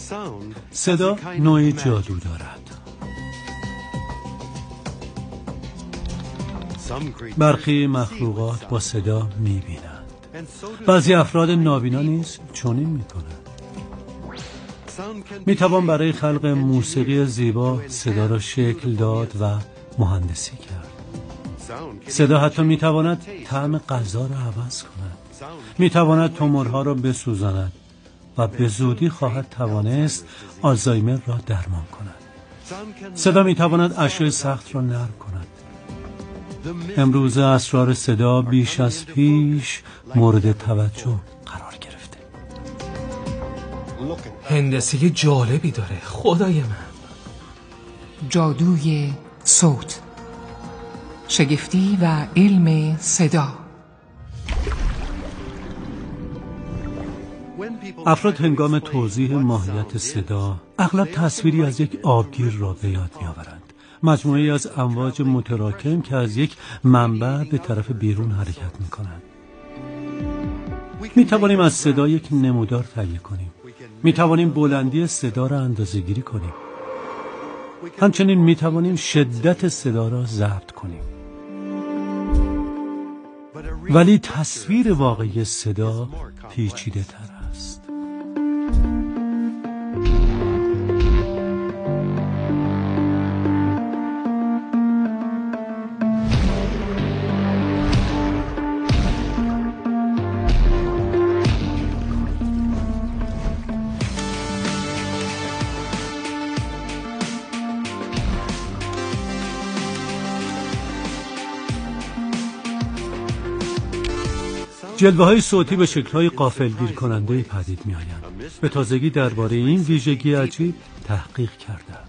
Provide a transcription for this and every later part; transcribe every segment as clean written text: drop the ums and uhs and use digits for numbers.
صدا نوعی جادو دارد. برخی مخلوقات با صدا می‌بینند. بعضی افراد نابینا نیز چنین می‌کنند. می‌توان برای خلق موسیقی زیبا صدا را شکل داد و مهندسی کرد. صدا حتی می‌تواند طعم غذا را عوض کند. می‌تواند تومورها را بسوزاند و به زودی خواهد توانست آلزایمر را درمان کند. صدا می‌تواند اشیاء سخت را نرم کند. امروز اسرار صدا بیش از پیش مورد توجه قرار گرفته. هندسه جالبی داره خدای من. جادوی صوت، شگفتی و علم صدا. افراد هنگام توضیح ماهیت صدا اغلب تصویری از یک آبگیر را به یاد می‌آورند. مجموعه‌ای از امواج متراکم که از یک منبع به طرف بیرون حرکت می‌کنند. می‌توانیم از صدا یک نمودار تهیه کنیم. می‌توانیم بلندی صدا را اندازه‌گیری کنیم. همچنین می‌توانیم شدت صدا را ضبط کنیم. ولی تصویر واقعی صدا پیچیده‌تر است. جلوه‌های صوتی به شکل‌های غافلگیر کننده پدید می‌آیند. به تازگی درباره این ویژگی عجیب تحقیق کردند.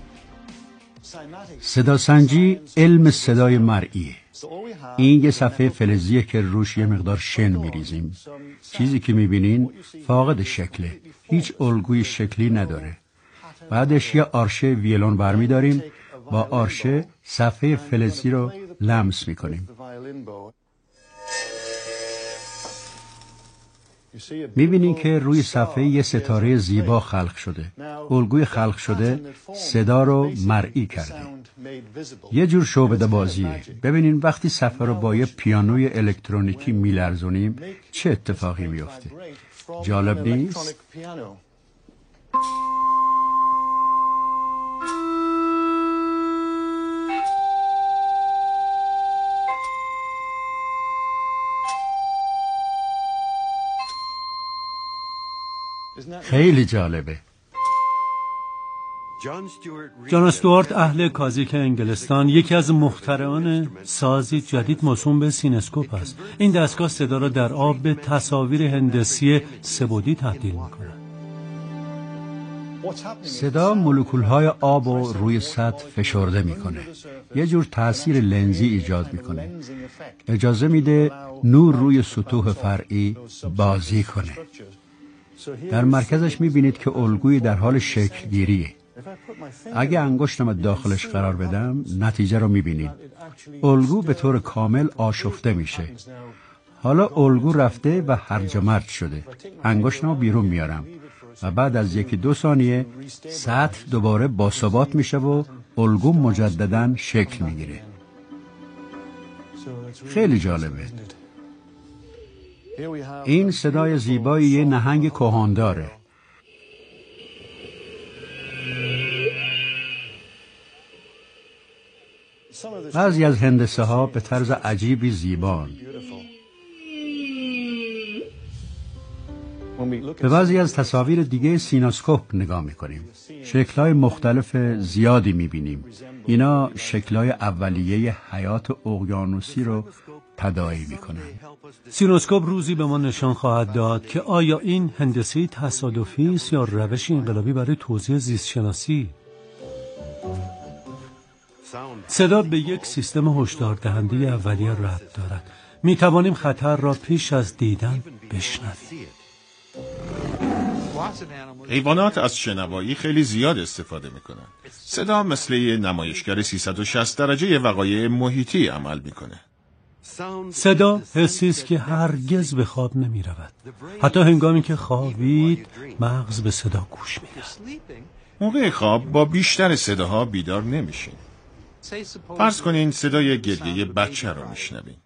صداسنجی علم صدای مرئی. این یه صفحه فلزیه که روش یه مقدار شن می‌ریزیم. چیزی که می‌بینین فاقد شکله. هیچ الگوی شکلی نداره. بعدش یه آرشه ویولون برمی‌داریم. با آرشه صفحه فلزی رو لمس می‌کنیم. می‌بینین که روی صفحه یه ستاره زیبا خلق شده. الگوی خلق شده صدا رو مرئی کرده. یه جور شعبده بازیه. ببینین وقتی صفحه رو با یه پیانوی الکترونیکی میلرزونیم چه اتفاقی میفته. جالب نیست؟ خیلی جالبه. جان استوارت اهل کازیک انگلستان یکی از مخترعان سازی جدید موسوم به سینسکوپ است. این دستگاه صدا را در آب به تصاویر هندسی سه‌بعدی تبدیل می‌کند. صدا مولکول‌های آب رو روی سطح فشرده می‌کنه. یه جور تأثیر لنزی ایجاد می‌کنه. اجازه میده نور روی سطوح فرعی بازی کنه. در مرکزش می‌بینید که الگوی در حال شکل گیریه. اگه انگشتم داخلش قرار بدم نتیجه رو می‌بینید. الگو به طور کامل آشفته میشه. حالا الگو رفته و هرج و مرج شده. انگشتمو بیرون میارم و بعد از 1-2 ثانیه سطح دوباره باثبات میشه و الگو مجدداً شکل میگیره. خیلی جالبه. این صدای زیبای یه نهنگ کهانداره. بعضی از هندسه ها به طرز عجیبی زیبان. به بعضی از تصاویر دیگه سینوسکوپ نگاه میکنیم. شکل‌های مختلف زیادی میبینیم. اینا شکل‌های اولیه حیات اقیانوسی رو تداعی میکنن. سینوسکوپ روزی به ما نشان خواهد داد که آیا این هندسه تصادفی است یا روش انقلابی برای توضیح زیست شناسی. صدا به یک سیستم هشدار دهنده اولیه ربط دارد. می توانیم خطر را پیش از دیدن بشنویم. حیوانات از شنوایی خیلی زیاد استفاده میکنن. صدا مثل یه نمایشگر 360 درجه وقایع محیطی عمل میکنه. صدا حسی است که هرگز به خواب نمی رود. حتی هنگامی که خوابید مغز به صدا گوش می دهد. موقع خواب با بیشتر صداها بیدار نمیشین. فرض کنین صدای گریه بچه رو میشنوین.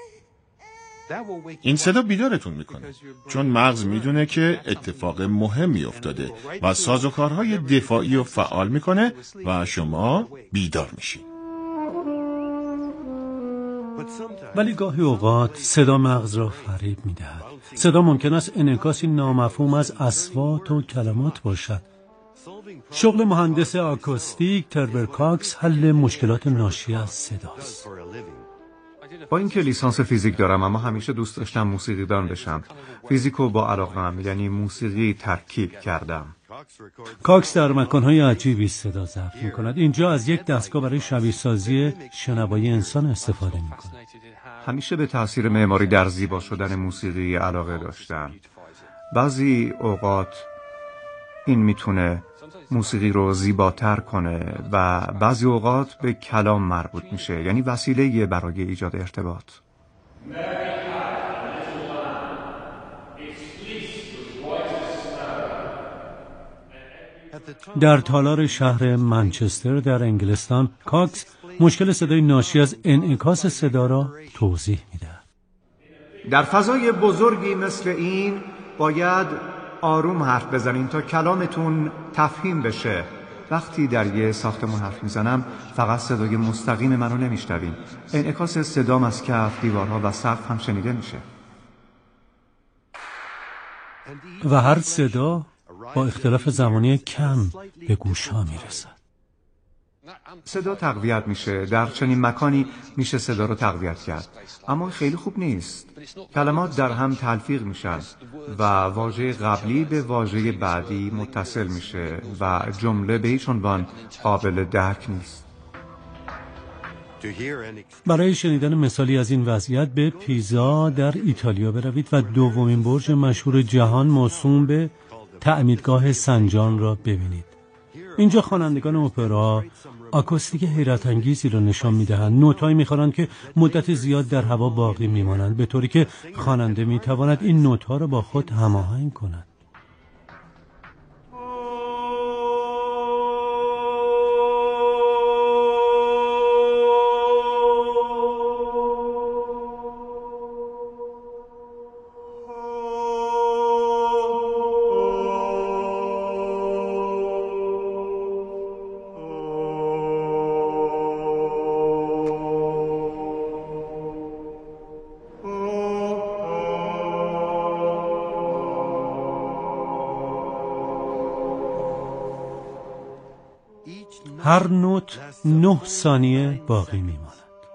این صدا بیدارتون میکنه چون مغز میدونه که اتفاق مهمی افتاده و سازوکارهای دفاعی رو فعال میکنه و شما بیدار میشین. ولی گاهی اوقات صدا مغز را فریب میدهد. صدا ممکن است انعکاسی نامفهوم از اصوات و کلمات باشد. شغل مهندس آکوستیک تربر کاکس حل مشکلات ناشی از صداست. با اینکه لیسانس فیزیک دارم اما همیشه دوست داشتم موسیقیدان بشم. فیزیکو با علاقه‌ام یعنی موسیقی ترکیب کردم. کاکس در مکانهای عجیبی صدا ضبط می‌کند. اینجا از یک دستگاه برای شبیه سازی شنوایی انسان استفاده می‌کند. همیشه به تاثیر معماری در زیبا شدن موسیقی علاقه داشتم. بعضی اوقات این میتونه موسیقی رو زیباتر کنه و بعضی اوقات به کلام مربوط میشه، یعنی وسیله برای ایجاد ارتباط. در تالار شهر منچستر در انگلستان کاکس مشکل صدای ناشی از انعکاس صدا را توضیح میده. در فضای بزرگی مثل این باید آروم حرف بزنین تا کلامتون تفهیم بشه. وقتی در یه ساختمون حرف میزنم فقط صدای مستقیم منو نمیشنوین. انعکاس صدام از کف، دیوارها و سقف هم شنیده میشه. و هر صدا با اختلاف زمانی کم به گوش ها میرسد. صدا تقویت میشه. در چنین مکانی میشه صدا رو تقویت کرد، اما خیلی خوب نیست. کلمات در هم تلفیق میشن و واژه قبلی به واژه بعدی متصل میشه و جمله به هیچ عنوان قابل درک نیست. برای شنیدن مثالی از این وضعیت به پیزا در ایتالیا بروید و دومین برج مشهور جهان موسوم به تعمیدگاه سنجان را ببینید. اینجا خوانندگان اپرا آکوستیک حیرت انگیزی را نشان می‌دهند. نوت‌هایی می‌خوانند که مدت زیاد در هوا باقی می‌مانند، به طوری که خواننده می‌تواند این نوت‌ها را با خود هماهنگ کند. هر نوت 9 ثانیه باقی میماند.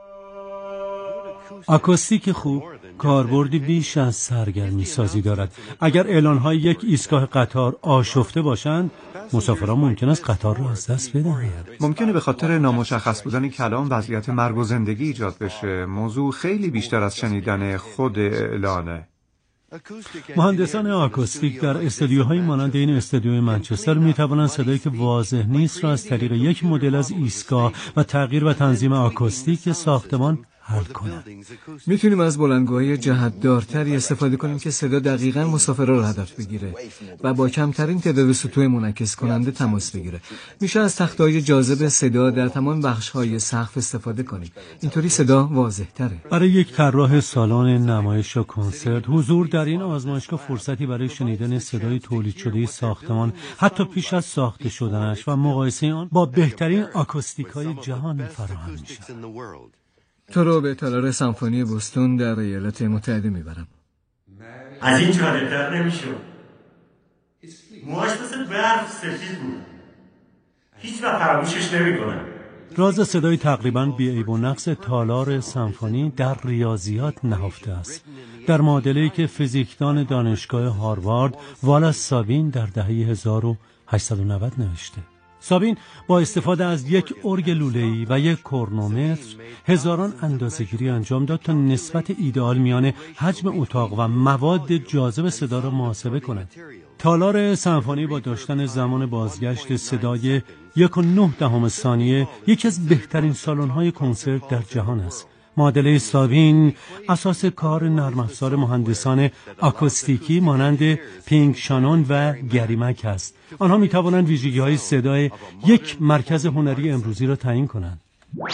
آکوستیک خوب کاربردی بیش از سرگرمی سازی دارد. اگر اعلان‌های یک ایستگاه قطار آشفته باشند، مسافران ممکن است قطار را از دست بدهند. ممکنه به خاطر نامشخص بودن کلام وضعیت مرگ و زندگی ایجاد بشه. موضوع خیلی بیشتر از شنیدن خود اعلانه. مهندسان آکوستیک در استودیوهای مانند این استودیوی منچستر می‌توانند صدایی که واضح نیست را از طریق یک مدل از ایستگاه و تغییر و تنظیم آکوستیک ساختمان حل کنند. میتونیم از بلندگوهای جهت‌دارتری استفاده کنیم که صدا دقیقاً مسافرها را هدف بگیره و با کمترین تعداد سطوح منعکس کننده تماس بگیره. میشه از تخته‌های جاذب صدا در تمام بخش‌های سقف استفاده کنیم. اینطوری صدا واضح‌تره. برای یک طراح سالن نمایش و کنسرت حضور در این آزمایشگاه فرصتی برای شنیدن صدای تولید شده ساختمان حتی پیش از ساخته شدنش و مقایسه آن با بهترین آکوستیک‌های جهان فراهم می‌شود. تو رو به تالار سمفونی بوستون در ایالات متحده میبرم. از این جالب‌تر نمیشد. موهاش مثل برف سفید بود. هیچ وقت فراموشش نمیکنم. راز صدای تقریباً بی‌عیب و نقص تالار سمفونی در ریاضیات نهفته است. در معادله‌ای که فیزیکدان دانشگاه هاروارد والاس سابین در دهه 1890 نوشته. سابین با استفاده از یک ارگ لوله‌ای و یک کرونومتر هزاران اندازه‌گیری انجام داد تا نسبت ایدئال میان حجم اتاق و مواد جاذب صدا را محاسبه کند. تالار سمفونی با داشتن زمان بازگشت صدای 1.9 ثانیه یکی از بهترین سالن‌های کنسرت در جهان است معادله استابین اساس کار نرم افزار مهندسان آکوستیکی مانند پینگ شانون و گریمک است. آنها می توانند ویژگی‌های صدای یک مرکز هنری امروزی را تعیین کنند.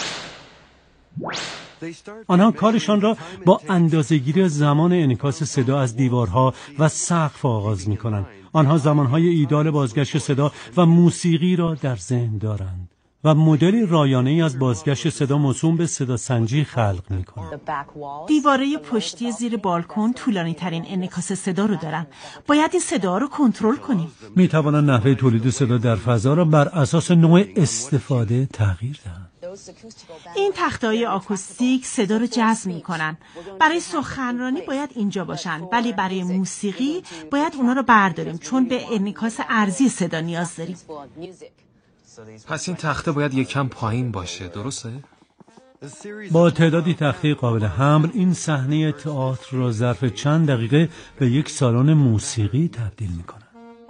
آنها کارشان را با اندازه‌گیری زمان انعکاس صدا از دیوارها و سقف آغاز می‌کنند. آنها زمانهای ایدال بازگشت صدا و موسیقی را در ذهن دارند و مدلی رایانه‌ای از بازگشت صدا موسوم به صدا سنجی خلق می‌کنند. دیواره پشتی زیر بالکن طولانی‌ترین انعکاس صدا رو دارن. باید این صدا رو کنترل کنیم. می‌توانند نحوه تولید صدا در فضا را بر اساس نوع استفاده تغییر دهند. این تخته‌های آکوستیک صدا رو جذب می‌کنن. برای سخنرانی باید اینجا باشن، ولی برای موسیقی باید اونا رو برداریم چون به انعکاس ارضی صدا نیاز داریم. پس این تخته باید یکم پایین باشه، درسته؟ با تعدادی تخته قابل حمل این صحنه تئاتر را ظرف چند دقیقه به یک سالن موسیقی تبدیل می‌کنند.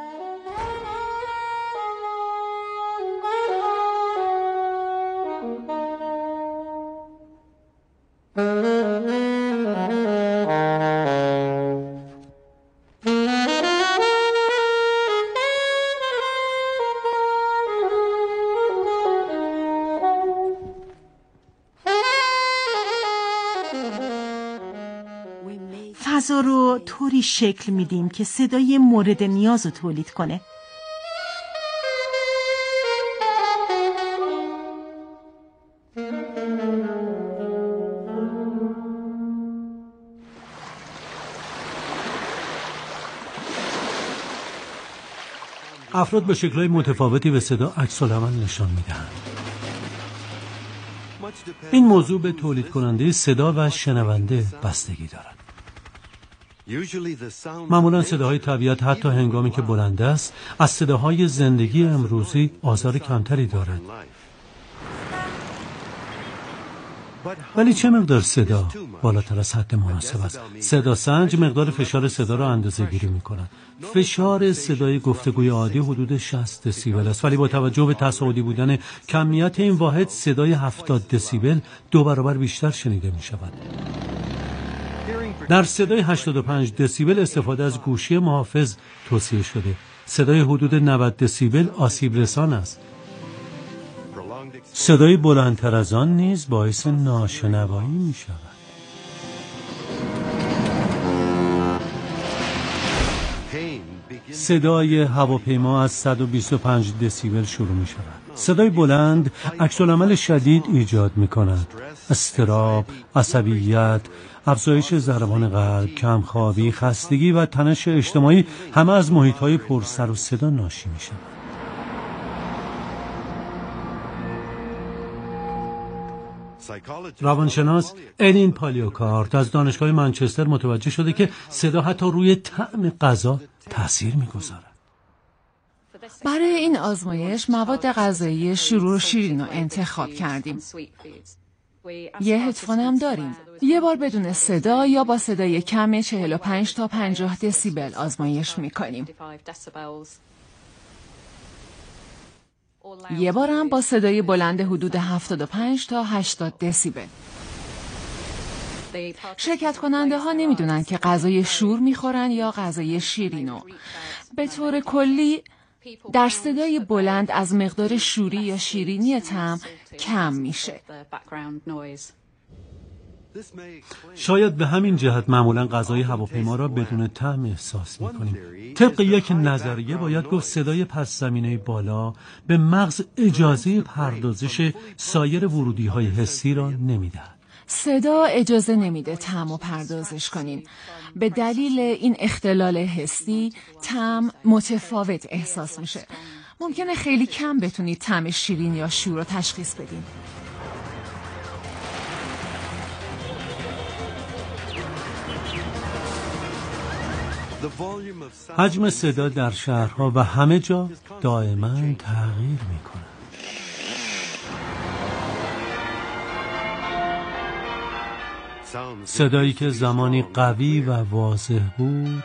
فضا رو طوری شکل میدیم که صدای مورد نیاز رو تولید کنه. افراد به شکل‌های متفاوتی به صدا عکس‌العمل نشان میدهند. این موضوع به تولید کننده صدا و شنونده بستگی دارد. معمولا صداهای طبیعت حتی هنگامی که بلند است از صداهای زندگی امروزی آزار کمتری دارد. ولی چه مقدار صدا بالاتر از حد مناسب است؟ صدا سنج مقدار فشار صدا را اندازه‌گیری می‌کند. فشار صدای گفتگوی عادی حدود 60 دسیبل است، ولی با توجه به تصاعدی بودن کمیت این واحد صدای 70 دسیبل 2 برابر بیشتر شنیده می‌شود. در صدای 85 دسیبل استفاده از گوشی محافظ توصیه شده. صدای حدود 90 دسیبل آسیب رسان است. صدای بلندتر از آن نیز باعث ناشنوایی می شود. صدای هواپیما از 125 دسیبل شروع می شود. صدای بلند عکس‌العمل شدید ایجاد می کند. اضطراب، عصبیت، افزایش ضربان قلب، کمخوابی، خستگی و تنش اجتماعی همه از محیط‌های پر سر و صدا ناشی می شود. روانشناس الین پالیوکارت از دانشگاه منچستر متوجه شده که صدا حتی روی طعم غذا تأثیر می‌گذارد. برای این آزمایش مواد غذایی شور و شیرین رو انتخاب کردیم. یه هدفون هم داریم. یه بار بدون صدا یا با صدای کم 45 تا 50 دسیبل آزمایش می‌کنیم. یه بارم با صدای بلند حدود 75 تا 80 دسیبل. شرکت کننده ها نمیدونن که غذای شور میخورن یا غذای شیرینو. به طور کلی در صدای بلند از مقدار شوری یا شیرینی طعم کم میشه. شاید به همین جهت معمولا غذای هواپیما را بدون طعم احساس می‌کنیم. طبق یک نظریه باید گفت صدای پس زمینه بالا به مغز اجازه پردازش سایر ورودی‌های حسی را نمی‌دهد. صدا اجازه نمیده طعم رو پردازش کنین. به دلیل این اختلال حسی طعم متفاوت احساس میشه. ممکنه خیلی کم بتونید طعم شیرین یا شور رو تشخیص بدین. حجم صدا در شهرها و همه جا دائما تغییر می‌کند. صدایی که زمانی قوی و واضح بود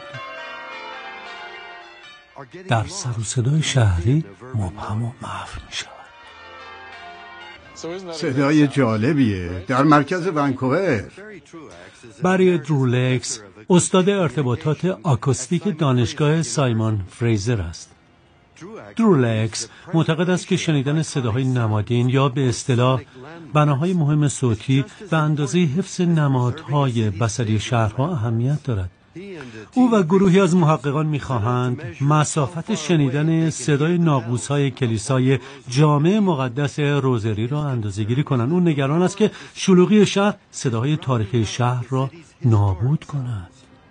در سر و صدای شهری مبهم و محو می‌شود. صدای جالبیه، در مرکز ونکوور. برای درولکس استاد ارتباطات آکوستیک دانشگاه سایمون فریزر است. درولکس معتقد است که شنیدن صداهای نمادین یا به اصطلاح بناهای مهم صوتی به اندازه حفظ نمادهای بصری شهرها اهمیت دارد. او و گروهی از محققان می‌خواهند مسافت شنیدن صدای ناقوس‌های کلیسای جامع مقدس روزری را اندازه‌گیری کنند. او نگران است که شلوغی شهر صداهای تاریخی شهر را نابود کند.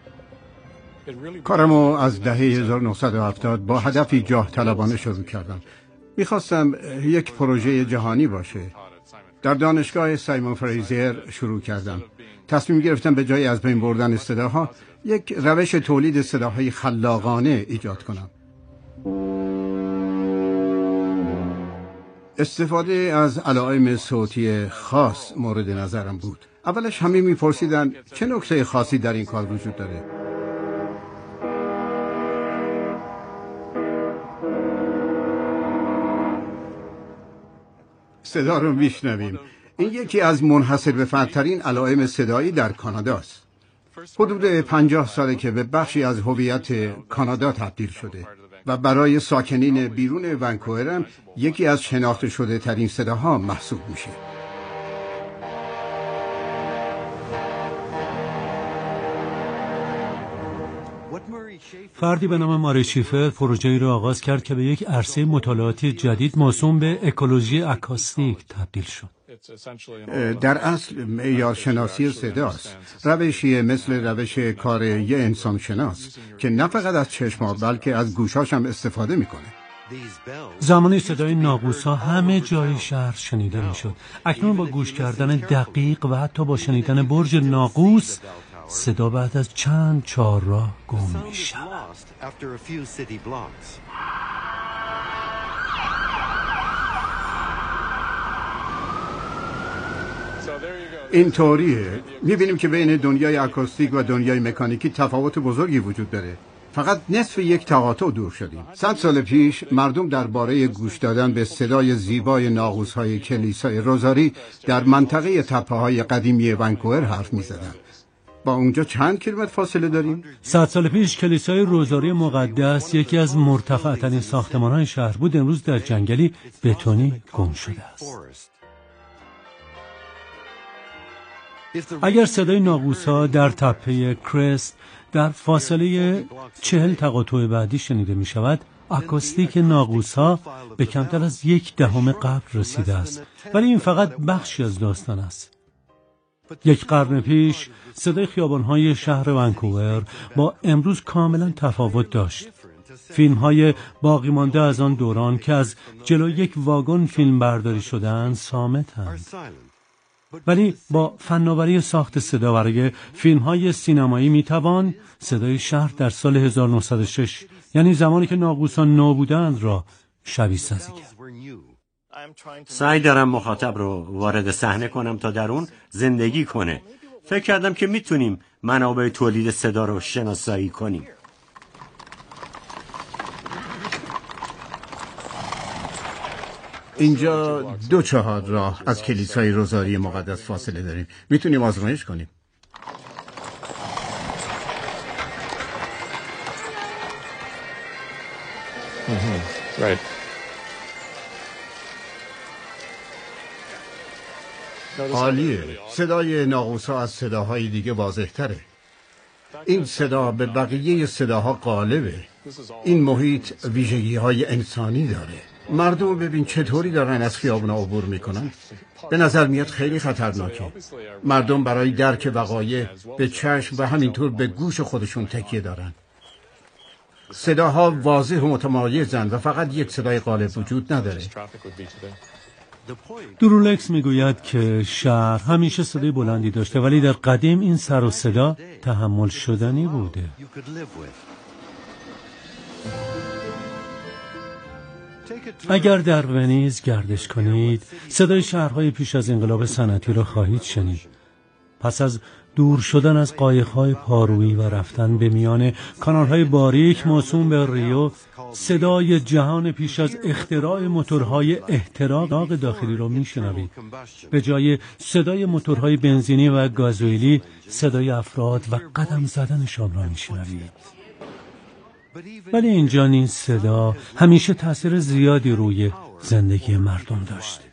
کارمو از دهه 1970 با هدفی جاه طلبانه شروع کردم. میخواستم یک پروژه جهانی باشه. در دانشگاه سایمون فریزر شروع کردم. تصمیم گرفتم به جای از بین بردن صداها یک روش تولید صداهای خلاقانه ایجاد کنم. استفاده از علائم صوتی خاص مورد نظرم بود. اولش همه میپرسیدن چه نکته خاصی در این کار وجود داره. صدا رو میشنویم. این یکی از منحصر به فردترین علائم صدایی در کاناداست. حدود 50 ساله که به بخشی از هویت کانادا تبدیل شده و برای ساکنین بیرون ونکوور هم یکی از شناخته شده ترین صداها محسوب میشه. فردی به نام ماری شیفر پروژه‌ای را آغاز کرد که به یک عرصه مطالعاتی جدید موسوم به اکولوژی آکوستیک تبدیل شد. در اصل معیارشناسی صداست. روشی مثل روش کار یه انسان شناس که نه فقط از چشم‌ها بلکه از گوشاش هم استفاده میکنه. زمانی صدای ناقوس‌ها همه جای شهر شنیده میشد. اکنون با گوش کردن دقیق و حتی با شنیدن برج ناقوس صدا بعد از چند چهارراه گم میشود. این طوریه. میبینیم که بین دنیای آکوستیک و دنیای مکانیکی تفاوت بزرگی وجود داره. فقط نصف یک تقاطع دور شدیم. 100 سال پیش مردم درباره گوش دادن به صدای زیبای ناقوس‌های کلیسای روزاری در منطقه تپه‌های قدیمی ونکوور حرف می‌زدند. با اونجا چند کیلومتر فاصله داریم؟ 100 سال پیش کلیسای روزاری مقدس یکی از مرتفع‌ترین ساختمان‌های شهر بود. امروز در جنگلی بتونی گم شده است. اگر صدای ناقوس‌ها در تپه کرست در فاصله 40 تقاطع بعدی شنیده می شود، آکوستیک ناقوس‌ها به کمتر از 1/10 قبل رسیده است. ولی این فقط بخشی از داستان است. 1 قرن پیش صدای خیابان‌های شهر ونکوور با امروز کاملا تفاوت داشت. فیلم‌های باقی مانده از آن دوران که از جلوی یک واگن فیلم برداری شدند صامتند. ولی با فناوری ساخت صدا برای فیلم‌های سینمایی میتوان صدای شهر در سال 1906 یعنی زمانی که ناقوسان نو بودند را شبیه سازی کرد. سعی دارم مخاطب رو وارد صحنه کنم تا در اون زندگی کنه. فکر کردم که میتونیم منابع تولید صدا رو شناسایی کنیم. اینجا 2/4 راه از کلیسای روزاری مقدس فاصله داریم. میتونیم آزمایش کنیم. عالیه. صدای ناقوس‌ها از صداهای دیگه واضح تره. این صدا به بقیه صداها غالبه. این محیط ویژگی‌های انسانی داره. مردم ببین چطوری دارن از خیابونا عبور میکنن. به نظر میاد خیلی خطرناکه. مردم برای درک وقایع به چشم و همینطور به گوش خودشون تکیه دارن. صداها واضح و متمایزن و فقط یک صدای غالب وجود نداره. درولکس میگوید که شهر همیشه صدای بلندی داشته ولی در قدیم این سر و صدا تحمل شدنی بوده. اگر در ونیز گردش کنید صدای شهرهای پیش از انقلاب صنعتی را خواهید شنید. پس از دور شدن از قایق‌های پارویی و رفتن به میان کانال‌های باریک موسوم به ریو، صدای جهان پیش از اختراع موتورهای احتراق داخلی را میشنوید. به جای صدای موتورهای بنزینی و گازوئیلی، صدای افراد و قدم زدنشان را میشنوید. ولی اینجا این صدا همیشه تأثیر زیادی روی زندگی مردم داشته.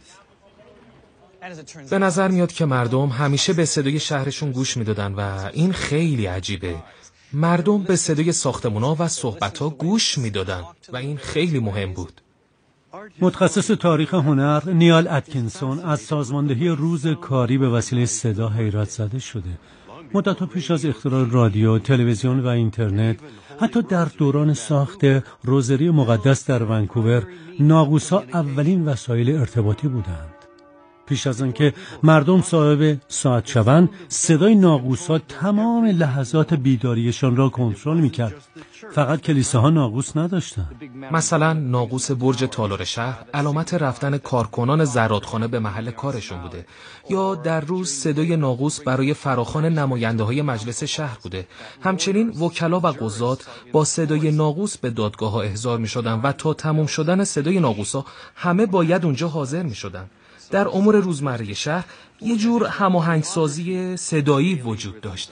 به نظر میاد که مردم همیشه به صدای شهرشون گوش میدادن و این خیلی عجیبه. مردم به صدای ساختمونا و صحبت‌ها گوش میدادن و این خیلی مهم بود. متخصص تاریخ هنر نیال اتکینسون از سازماندهی روز کاری به وسیله صدا حیرت زده شده. مدت‌ها پیش از اختراع رادیو، تلویزیون و اینترنت، حتی در دوران ساخت روزری مقدس در ونکوور، ناقوس‌ها اولین وسایل ارتباطی بودند. پیش از آنکه مردم صاحب ساعت شوند، صدای ناقوس‌ها تمام لحظات بیداریشان را کنترل می‌کرد. فقط کلیساها ناقوس نداشتند. مثلا ناقوس برج تالار شهر علامت رفتن کارکنان زرادخانه به محل کارشون بوده، یا در روز صدای ناقوس برای فراخوان نماینده‌های مجلس شهر بوده. همچنین وکلا و قضات با صدای ناقوس به دادگاه‌ها احضار می‌شدند و تا تمام شدن صدای ناقوس‌ها همه باید اونجا حاضر می‌شدند. در امور روزمره شهر یه جور هماهنگسازی صدایی وجود داشته.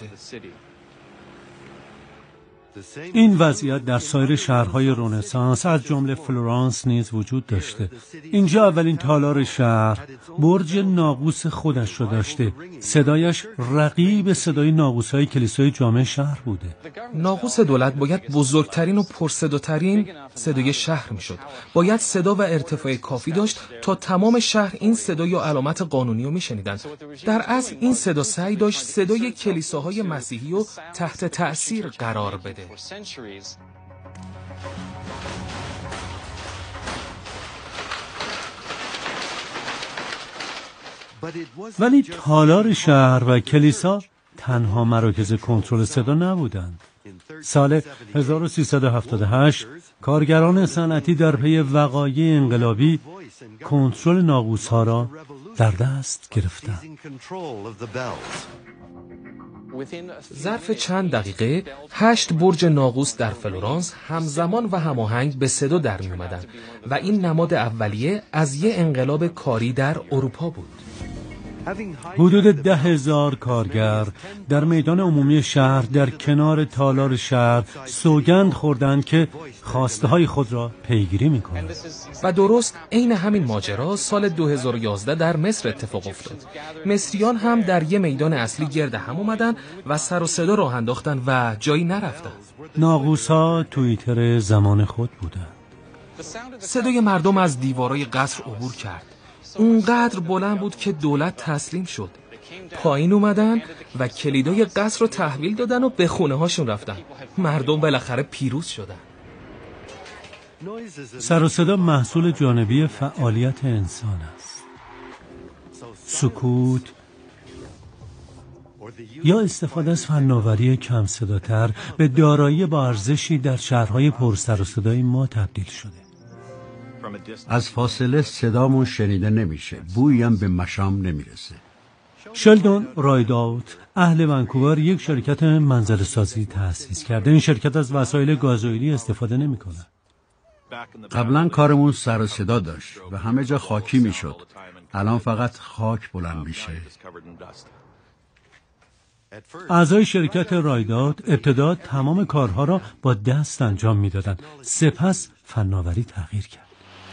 این وضعیت در سایر شهرهای رنسانس از جمله فلورانس نیز وجود داشته. اینجا اولین تالار شهر برج ناقوس خودش را داشته. صدایش رقیب صدای ناقوس‌های کلیسای جامع شهر بوده. ناقوس دولت باید بزرگترین و پرصداترین صدای شهر میشد. باید صدا و ارتفاع کافی داشت تا تمام شهر این صدا یا علامت قانونی رو میشنیدن. در اصل این صدا سعی داشت صدای کلیساهای مسیحی رو تحت تأثیر قرار بده. ولی تالار شهر و کلیسا تنها مراکز کنترل صدا نبودند. سال 1378 کارگران صنعتی در پی وقایع انقلابی کنترل ناقوس‌ها را در دست گرفتند. ظرف چند دقیقه 8 برج ناقوس در فلورانس همزمان و هماهنگ به صدا در می اومدن و این نماد اولیه از یه انقلاب کاری در اروپا بود. حدود 10,000 کارگر در میدان عمومی شهر در کنار تالار شهر سوگند خوردند که خواسته های خود را پیگیری می‌کنند. و درست عین همین ماجرا سال 2011 در مصر اتفاق افتاد. مصریان هم در یه میدان اصلی گرد هم اومدن و سر و صدا راه انداختن و جایی نرفتن. ناقوس‌ها توییتر زمان خود بودند. صدای مردم از دیوارای قصر عبور کرد. اونقدر بلند بود که دولت تسلیم شد. پایین اومدن و کلیدای قصر رو تحویل دادن و به خونه هاشون رفتن. مردم بالاخره پیروز شدن. سر و صدا محصول جانبی فعالیت انسان است. سکوت یا استفاده از فناوری کم صداتر به دارایی با ارزشی در شهرهای پر سر و صدای ما تبدیل شده. از فاصله صدامون شنیده نمیشه، بویی هم به مشام نمیرسه. شلدون رایداوت اهل ونکوور یک شرکت منظره‌سازی تأسیس کرده. این شرکت از وسایل گازوئیلی استفاده نمی‌کنه. قبلا کارمون سر و صدا داشت و همه جا خاکی میشد. الان فقط خاک بلند میشه. اعضای شرکت رایداوت ابتدا تمام کارها را با دست انجام میدادند. سپس فناوری تغییر کرد.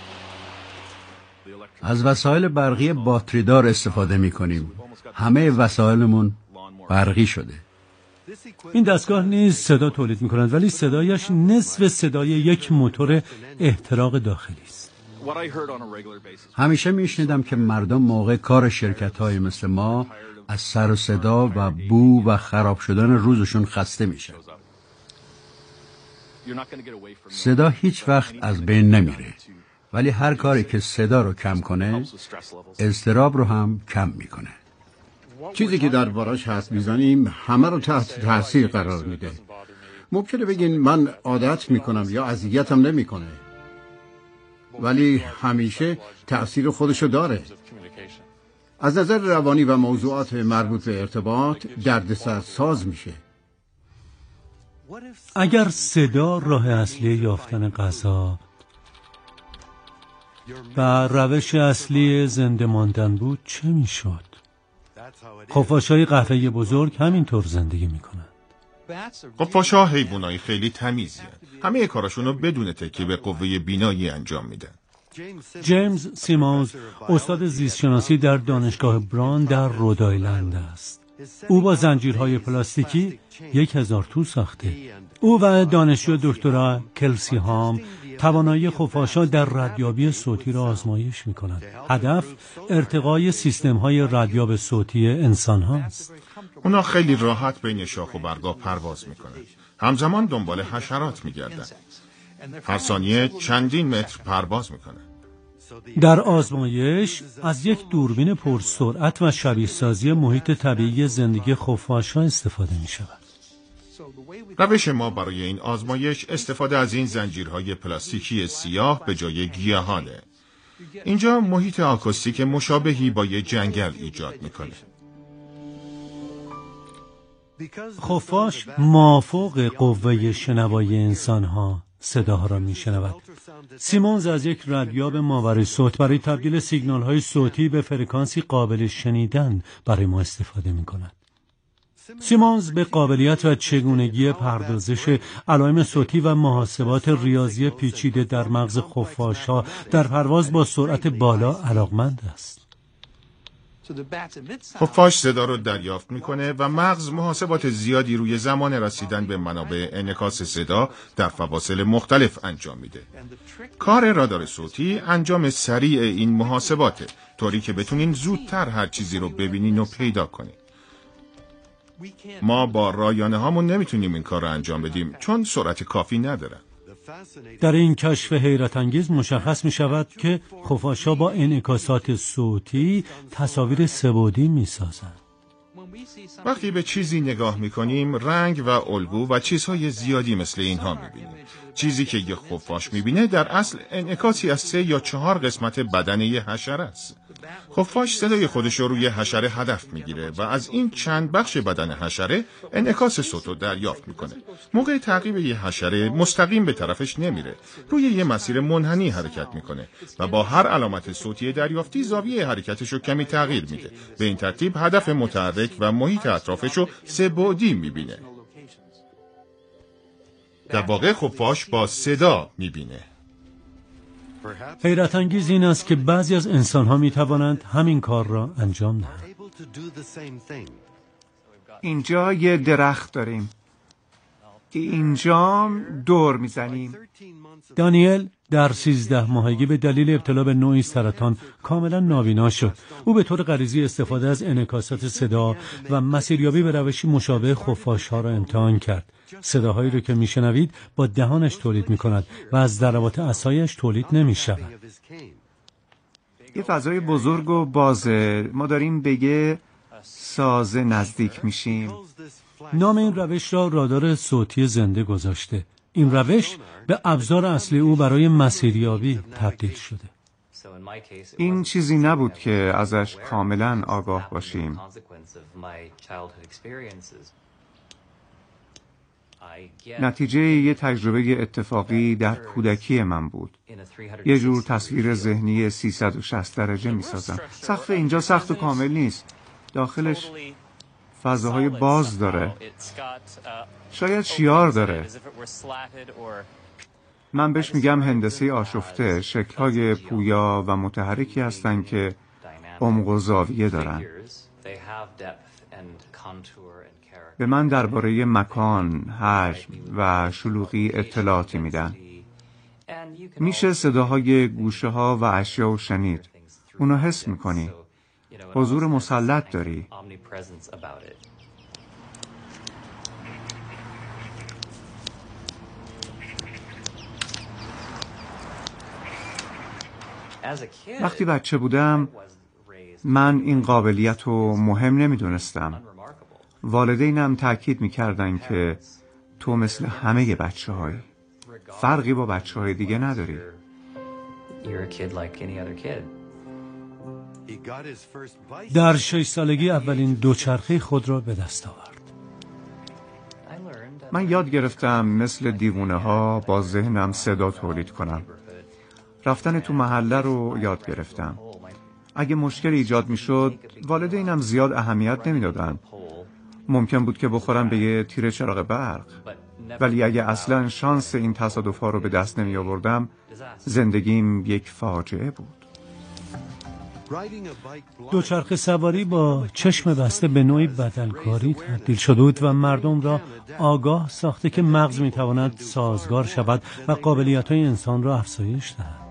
از وسایل برقی باتریدار استفاده میکنیم. همه وسایلمون برقی شده. این دستگاه نیز صدا تولید میکنند، ولی صدایش نصف صدای یک موتور احتراق داخلی است. همیشه میشنیدم که مردم موقع کار شرکت‌های مثل ما از سر و صدا و بو و خراب شدن روزشون خسته میشن. صدا هیچ وقت از بین نمیره، ولی هر کاری که صدا رو کم کنه اضطراب رو هم کم میکنه. چیزی که دربارش حرف میزنیم همه رو تحت تاثیر قرار میده. ممکنه بگین من عادت میکنم یا اذیتم نمیکنه، ولی همیشه تأثیر خودشو داره. از نظر روانی و موضوعات مربوط به ارتباط دردسر ساز میشه. اگر صدا راه اصلی یافتن غذا و روش اصلی زنده ماندن بود چه میشد؟ خفاش‌های قهوه‌ای بزرگ همینطور زندگی میکنن. خفاش‌ها حیوانای خیلی تمیزی هستند. همه کاراشونو بدون تکیه به قوه بینایی انجام میدن. جیمز سیمونز استاد زیستشناسی در دانشگاه بران در رودایلند است. او با زنجیرهای پلاستیکی 1000 تو ساخته. او و دانشجو دکترا کلسی هام توانایی خفاش‌ها در ردیابی صوتی را آزمایش می‌کنند. هدف ارتقای سیستم‌های ردیاب صوتی انسان‌ها است. اونا خیلی راحت بین شاخ و برگ‌ها پرواز می‌کنند. همزمان دنبال حشرات می‌گردند. هر ثانیه چندین متر پرواز می‌کنند. در آزمایش از یک دوربین پرسرعت و شبیه سازی محیط طبیعی زندگی خفاش‌ها استفاده می‌شود. روش ما برای این آزمایش استفاده از این زنجیرهای پلاستیکی سیاه به جای گیاهانه. اینجا محیط آکوستیک مشابهی با یک جنگل ایجاد میکنه. خفاش مافوق قوه شنوایی انسان‌ها صداها را میشنود. سیمونز از یک ردیاب ماوراء صوت برای تبدیل سیگنال‌های صوتی به فرکانسی قابل شنیدن برای ما استفاده می‌کند. سیمونز به قابلیت و چگونگی پردازش علائم صوتی و محاسبات ریاضی پیچیده در مغز خفاش‌ها در پرواز با سرعت بالا علاقمند است. خفاش صدا رو دریافت میکنه و مغز محاسبات زیادی روی زمان رسیدن به منابع انعکاس صدا در فواصل مختلف انجام میده. کار رادار صوتی انجام سریع این محاسباته، طوری که بتونین زودتر هر چیزی رو ببینین و پیدا کنین. ما با رایانه هامون نمیتونیم این کار رو انجام بدیم چون سرعت کافی ندارن. در این کشف حیرت انگیز مشخص می شود که خفاش‌ها با انعکاسات صوتی تصاویر سه‌بعدی می سازند. وقتی به چیزی نگاه می کنیم رنگ و الگو و چیزهای زیادی مثل اینها می بینیم. چیزی که یک خفاش می بینه در اصل انعکاسی از 3 یا 4 قسمت بدن یه حشره است. خفاش صدای خودش رو روی حشره هدف میگیره و از این چند بخش بدن حشره انعکاس صوت رو دریافت میکنه. موقع تعقیب یه حشره مستقیم به طرفش نمیره، روی یه مسیر منحنی حرکت میکنه و با هر علامت صوتی دریافتی زاویه حرکتش رو کمی تغییر میده. به این ترتیب هدف متحرک و محیط اطرافش رو 3 بعدی میبینه. در واقع خفاش با صدا میبینه. حیرت انگیز این است که بعضی از انسان‌ها می‌توانند همین کار را انجام دهند. اینجا یه درخت داریم. اینجا دور میزنیم. دانیل در 13 ماهگی به دلیل ابتلا به نوعی سرطان کاملا نابینا شد. او به طور غریزی استفاده از انعکاسات صدا و مسیریابی به روشی مشابه خفاش‌ها را امتحان کرد. صداهایی را که میشنوید با دهانش تولید میکند و از ضربات عصایش تولید نمیشود. یه فضای بزرگ و بازه. ما داریم به یه سازه نزدیک میشیم. نام این روش را رادار صوتی زنده گذاشته. این روش به ابزار اصلی او برای مسیریابی تبدیل شده. این چیزی نبود که ازش کاملا آگاه باشیم. نتیجه یه تجربه اتفاقی در کودکی من بود. یه جور تصویر ذهنی 360 درجه می سازم. سقف اینجا سخت و کامل نیست. داخلش فضاهای باز داره. شاید شیار داره. من بهش میگم هندسه آشفته. شکل‌های پویا و متحرکی هستن که عمق و زاویه دارن. به من درباره مکان، حجم و شلوغی اطلاعاتی میدن. میشه صداهای گوشه ها و اشیا رو شنید. اونو حس میکنی. حضور مسلط داری. وقتی بچه بودم من این قابلیت رو مهم نمیدونستم. والدینم تأکید میکردن که تو مثل همه بچه‌های فرقی با بچه‌های دیگه نداری. در 6 سالگی اولین دوچرخه خود را به دست آورد. من یاد گرفتم مثل دیوونه ها با ذهنم صدا تولید کنم. رفتن تو محله رو یاد گرفتم. اگه مشکل ایجاد می شد والدینم زیاد اهمیت نمی دادن. ممکن بود که بخورم به یه تیر چراغ برق، ولی اگه اصلا شانس این تصادف ها رو به دست نمی آوردم زندگیم یک فاجعه بود. دوچرخه سواری با چشم بسته به نوعی بدلکاری تبدیل شده بود و مردم را آگاه ساخته که مغز می تواند سازگار شود و قابلیت های انسان را افزایش دهد.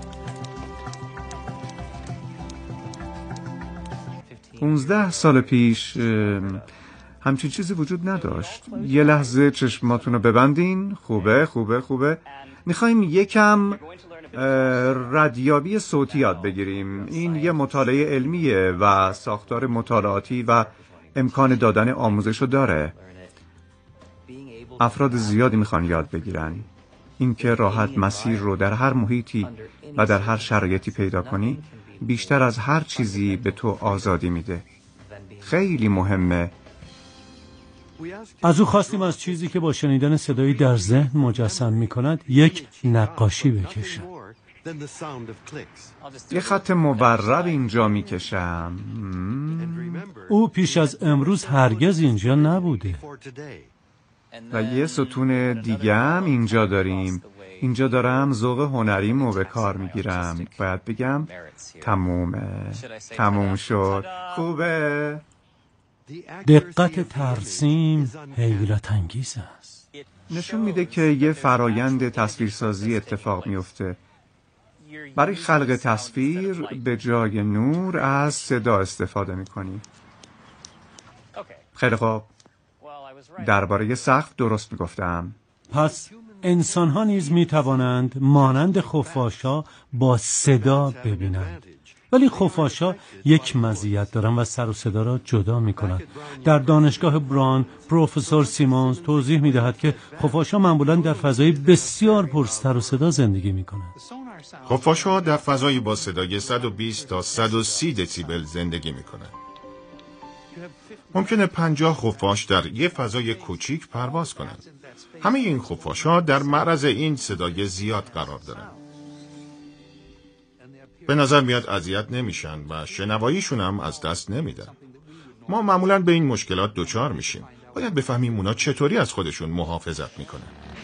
15 سال پیش همچین چیزی وجود نداشت. یه لحظه چشماتون رو ببندین. خوبه. میخوایم یکم ردیابی صوتی یاد بگیریم. این یه مطالعه علمیه و ساختار مطالعاتی و امکان دادن آموزش رو داره. افراد زیادی میخوان یاد بگیرن. اینکه راحت مسیر رو در هر محیطی و در هر شرایطی پیدا کنی بیشتر از هر چیزی به تو آزادی میده. خیلی مهمه. از او خواستیم از چیزی که با شنیدن صدایی در ذهن مجسم می‌کند یک نقاشی بکشد. یه خط مورب اینجا میکشم. او پیش از امروز هرگز اینجا نبوده. و یه ستون دیگه هم اینجا داریم. اینجا دارم ذوق هنریمو به کار میگیرم. باید بگم تموم شد. خوبه. دقت ترسیم حیرت انگیز است. نشون میده که یه فرایند تصویرسازی اتفاق میفته. برای خلق تصویر به جای نور از صدا استفاده میکنی. خیلی خوب. درباره سقف درست میگفتم. پس انسان‌ها نیز میتوانند مانند خفاش‌ها با صدا ببینند. ولی خفاش‌ها یک مزیت دارند و سر و صدا را جدا می‌کنند. در دانشگاه براون پروفسور سیمونز توضیح می‌دهد که خفاش‌ها معمولاً در فضای بسیار پر سر و صدا زندگی می‌کنند. خفاش‌ها در فضایی با صدای 120 تا 130 دسیبل زندگی می‌کنند. ممکنه 50 خفاش در یک فضای کوچیک پرواز کنند. همه این خفاش‌ها در معرض این صدای زیاد قرار دارند. به نظر میاد اذیت نمیشن و شنواییشون هم از دست نمیدن. ما معمولاً به این مشکلات دچار میشیم. باید بفهمیم اونا چطوری از خودشون محافظت میکنن.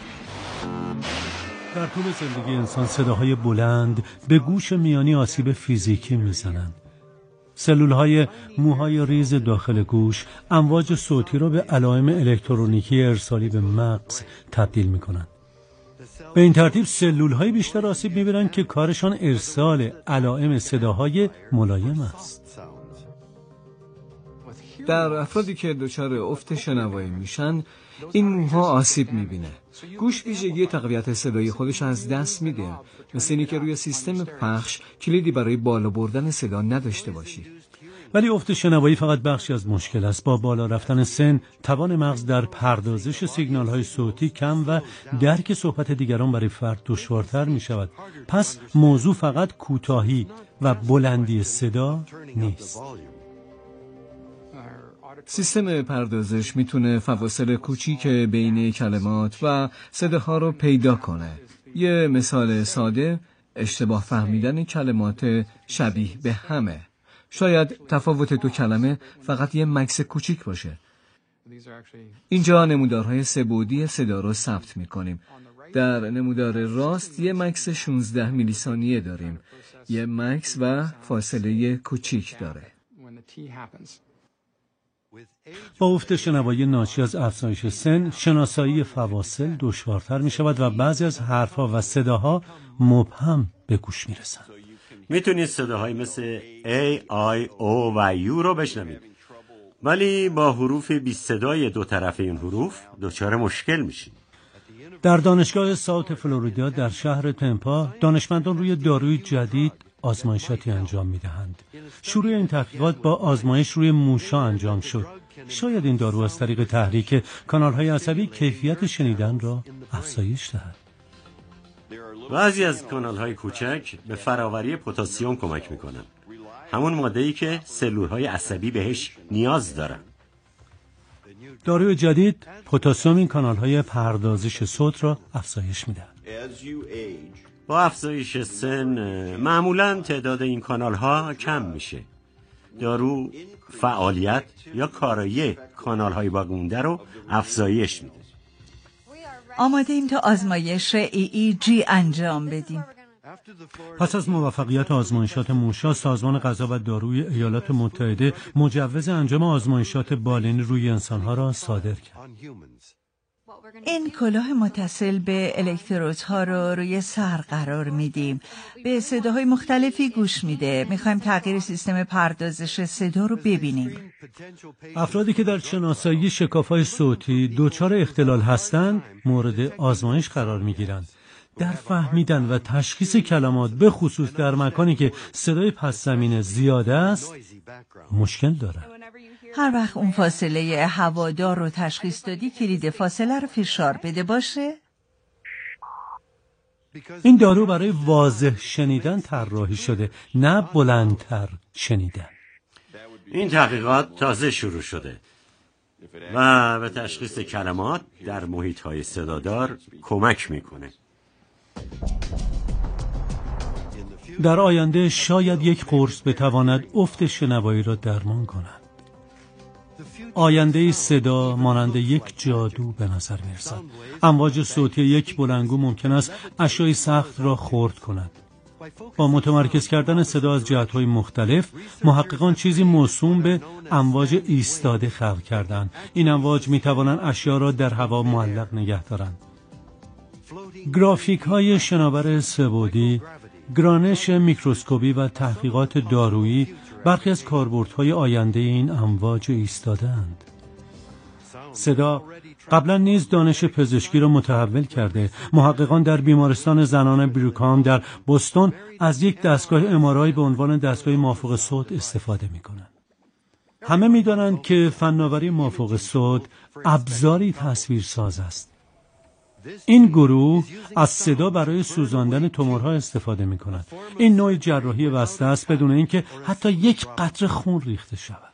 در طول زندگی انسان صداهای بلند به گوش میانی آسیب فیزیکی میزنند. سلولهای موهای ریز داخل گوش امواج صوتی را به علائم الکترونیکی ارسالی به مغز تبدیل میکنند. به این ترتیب سلولهای بیشتر آسیب میبینند که کارشان ارسال علائم صداهای ملایم است. در افرادی که دچار افت شنوایی میشن این موها آسیب میبینه. گوش ویژگی تقویت صدایی خودش از دست میده، مثل اینی که روی سیستم پخش کلیدی برای بالا بردن صدا نداشته باشی. ولی افت شنوایی فقط بخشی از مشکل است. با بالا رفتن سن توان مغز در پردازش سیگنال‌های صوتی کم و درک صحبت دیگران برای فرد دشوارتر می شود. پس موضوع فقط کوتاهی و بلندی صدا نیست. سیستم پردازش میتونه فواصل کوچیک بین کلمات و صداها رو پیدا کنه. یه مثال ساده، اشتباه فهمیدن کلمات شبیه به همه. شاید تفاوت دو کلمه فقط یه مکس کوچیک باشه. اینجا نمودارهای سه‌بعدی صدا رو ثبت میکنیم. در نمودار راست یه مکس 16 میلی ثانیه داریم. یه مکس و فاصله کوچیک داره. با افت شنوایی ناشی از افزایش سن، شناسایی فواصل دشوارتر می شود و بعضی از حرفها و صداها مبهم به گوش می رسند. میتونید صداهایی مثل A, I, O و U رو بشنوید. ولی با حروف بی صدای دو طرفه این حروف دچار مشکل میشید. در دانشگاه ساوت فلوریدا در شهر تمپا دانشمندان روی داروی جدید آزمایشاتی انجام میدهند. شروع این تحقیقات با آزمایش روی موشا انجام شد. شاید این دارو از طریق تحریک کانال‌های عصبی کیفیت شنیدن را افزایش دهد. بعضی از کانال‌های کوچک به فراوری پتاسیم کمک می‌کنند. همون ماده‌ای که سلول‌های عصبی بهش نیاز دارن. داروی جدید پتاسیم این کانال‌های پردازش صوت را افزایش می‌دهد. با افزایش سن معمولاً تعداد این کانال‌ها کم میشه. دارو فعالیت یا کارایی کانال‌های باقی مونده رو افزایش میده. آماده ایم تا آزمایش EEG انجام بدیم. پس از موفقیت آزمایشات موشا، سازمان غذا و داروی ایالات متحده مجوز انجام آزمایشات بالینی روی انسانها را صادر کرد. این کلاه متصل به الکترودها رو روی سر قرار میدیم. به صداهای مختلفی گوش میده. میخوایم تغییر سیستم پردازش صدا رو ببینیم. افرادی که در شناسایی شکاف‌های صوتی دچار اختلال هستند مورد آزمایش قرار میگیرند. در فهمیدن و تشخیص کلمات، به خصوص در مکانی که صدای پس زمینه زیاده است، مشکل دارند. هر وقت اون فاصله هوادار رو تشخیص دادی، کلید فاصله رو فشار بده باشه. این دارو برای واضح شنیدن طراحی شده، نه بلندتر شنیدن. این تحقیقات تازه شروع شده و به تشخیص کلمات در محیط‌های صدادار کمک میکنه. در آینده شاید یک قرص بتواند افت شنوایی را درمان کند. آینده صدا مانند یک جادو به نظر می‌رسد. امواج صوتی یک بلندگو ممکن است اشیاء سخت را خرد کند. با متمرکز کردن صدا از جهت‌های مختلف، محققان چیزی موسوم به امواج ایستاده خلق کردند. این امواج می‌توانند اشیاء را در هوا معلق نگه دارند. گرافیک‌های شناور سه‌بعدی، گرانش میکروسکوپی و تحقیقات دارویی برخی از کاربردهای آینده این امواج ایستاده‌اند. صدا قبلا نیز دانش پزشکی را متحول کرده. محققان در بیمارستان زنان بریکام در بوستون از یک دستگاه MRI به عنوان دستگاه مافوق صوت استفاده می‌کنند. همه می‌دانند که فناوری مافوق صوت ابزاری تصویرساز است. این گروه از صدا برای سوزاندن تومورها استفاده می‌کند. این نوع جراحی وسته است بدون اینکه حتی یک قطره خون ریخته شود.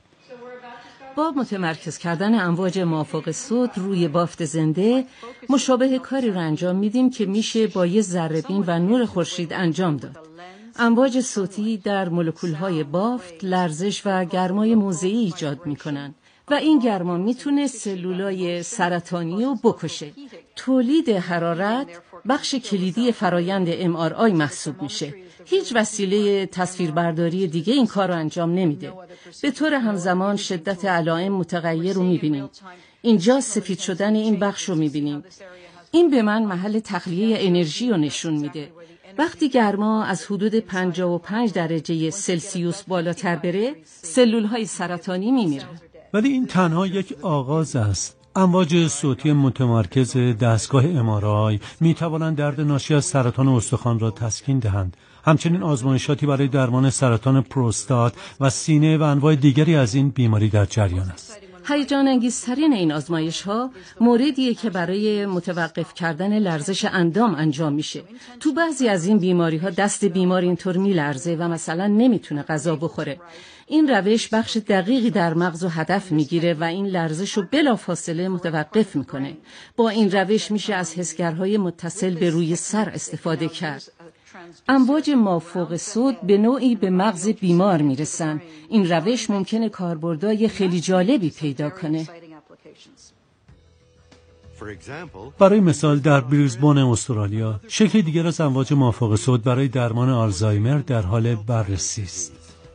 با متمرکز کردن امواج مافوق صوت روی بافت زنده، مشابه کاری را انجام میدیم که میشه با یه ذره‌بین و نور خورشید انجام داد. امواج صوتی در مولکول‌های بافت لرزش و گرمای موضعی ایجاد می‌کنند و این گرما میتونه سلولای سرطانی رو بکشه. تولید حرارت بخش کلیدی فرایند MRI محسوب میشه. هیچ وسیله تصویربرداری دیگه این کار رو انجام نمیده. به طور همزمان شدت علائم متغیر رو میبینیم. اینجا سفید شدن این بخش رو میبینیم. این به من محل تخلیه انرژی رو نشون میده. وقتی گرما از حدود 55 درجه سلسیوس بالاتر بره، سلولهای سرطانی میمیرن. ولی این تنها یک آغاز است. امواج صوتی متمرکز دستگاه MRI می توانند درد ناشی از سرطان استخوان را تسکین دهند. همچنین آزمایشاتی برای درمان سرطان پروستات و سینه و انواع دیگری از این بیماری در جریان است. هیجان انگیزترین این آزمایش‌ها موردیه که برای متوقف کردن لرزش اندام انجام میشه. تو بعضی از این بیماری‌ها دست بیمار اینطور میلرزه و مثلا نمیتونه غذا بخوره. این روش بخش دقیقی در مغز و هدف میگیره و این لرزش رو بلافاصله متوقف میکنه. با این روش میشه از حسگرهای متصل به روی سر استفاده کرد. امواج مافوق صوت به نوعی به مغز بیمار میرسن. این روش ممکنه کاربردهای خیلی جالبی پیدا کنه. برای مثال در بریزبون استرالیا، شکل دیگر از امواج مافوق صوت برای درمان آلزایمر در حال بررسی است.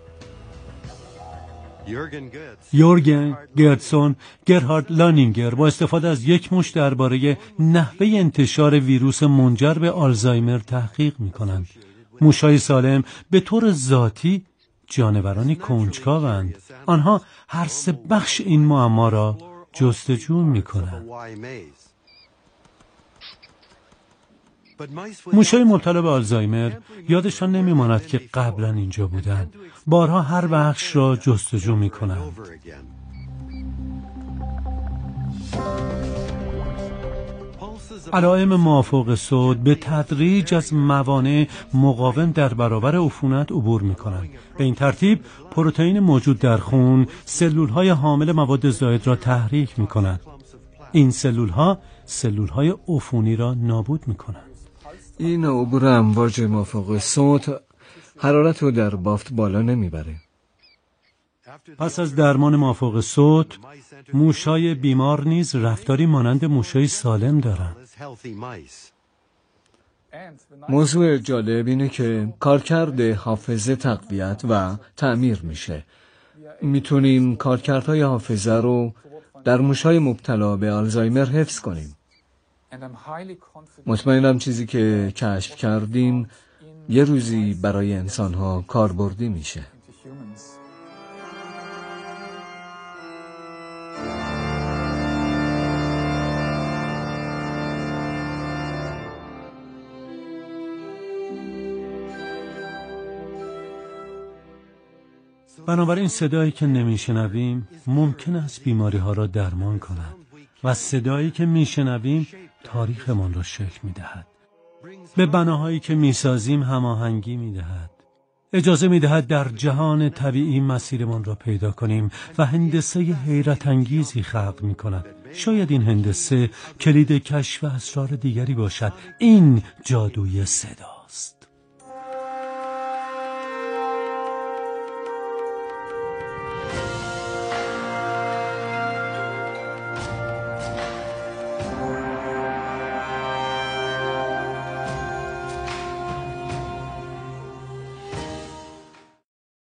یورگن گرتسون گرهارد لانینگر با استفاده از یک موش درباره نحوه انتشار ویروس منجر به آلزایمر تحقیق می‌کنند. موش‌های سالم به طور ذاتی جانورانی کنجکاوند. آنها هر سه بخش این معما را جستجو می‌کنند. موش‌های مبتلا به آلزایمر یادشان نمی‌ماند که قبلا اینجا بودند. بارها هر بخش را جستجو می‌کنند. علائم مافوق صوت به تدریج از موانع مقاوم در برابر عفونت عبور می‌کنند. به این ترتیب پروتئین موجود در خون سلول‌های حامل مواد زائد را تحریک می‌کنند. این سلول‌های عفونی را نابود می‌کنند. این عبور امواج مافوق صوت حرارت رو در بافت بالا نمیبره. پس از درمان مافوق صوت، موشای بیمار نیز رفتاری مانند موشای سالم دارند. موضوع جالب اینه که کارکرد حافظه تقویت و تعمیر میشه. میتونیم کارکردهای حافظه رو در موشهای مبتلا به آلزایمر حفظ کنیم. مطمئنم چیزی که کشف کردیم یه روزی برای انسانها کاربردی میشه. بنابراین صدایی که نمیشنویم ممکن است بیماری ها را درمان کند و صدایی که میشنویم تاریخمان را شکل میدهد. به بناهایی که میسازیم هماهنگی میدهد. اجازه میدهد در جهان طبیعی مسیرمان را پیدا کنیم و هندسه حیرت انگیزی خلق میکند. شاید این هندسه کلید کشف اسرار دیگری باشد. این جادوی صدا.